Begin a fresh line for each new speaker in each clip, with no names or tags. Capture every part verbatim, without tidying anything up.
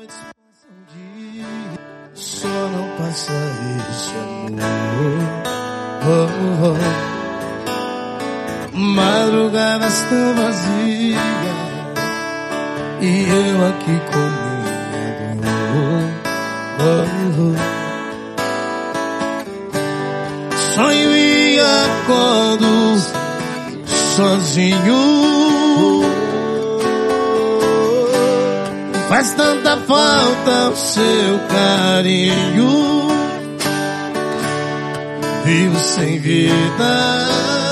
noites passam dias, só não passa esse amor. Oh, oh. Madrugadas tão vazias e eu aqui com minha dor. Oh, oh. Sonho e acordo sozinho. Faz tanta falta o seu carinho. Vivo sem vida,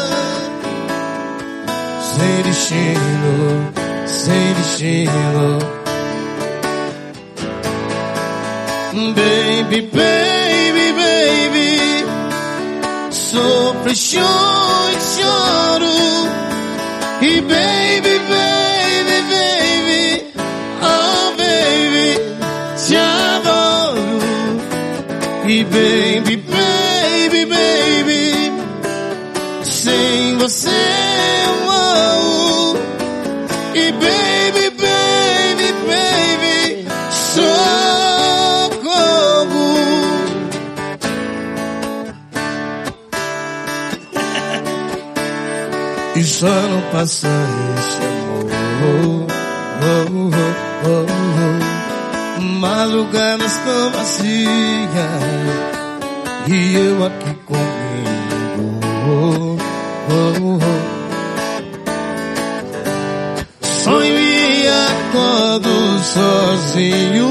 sem destino, sem destino. Baby, baby, baby, sofro, choro, choro. E baby, baby, baby, oh baby, te adoro. E baby, baby, baby, sem você eu morro. E baby, baby, baby, socorro. E só não passa esse amor. Oh, oh, oh, oh. Madrugadas tão vazias e eu aqui comigo. Oh, oh, oh. Sonho e acordo sozinho.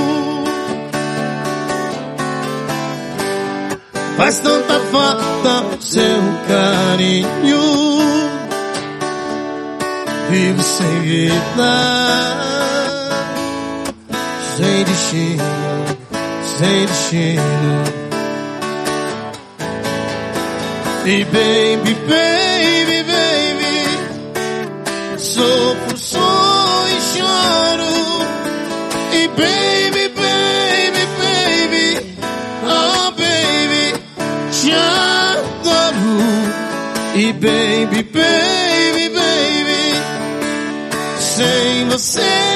Faz tanta falta seu carinho. Vivo sem vida, sem destino, sem destino. E baby, baby, baby, sofro, sou e choro. E baby, baby, baby, oh baby, te adoro. E baby, baby, baby, sem você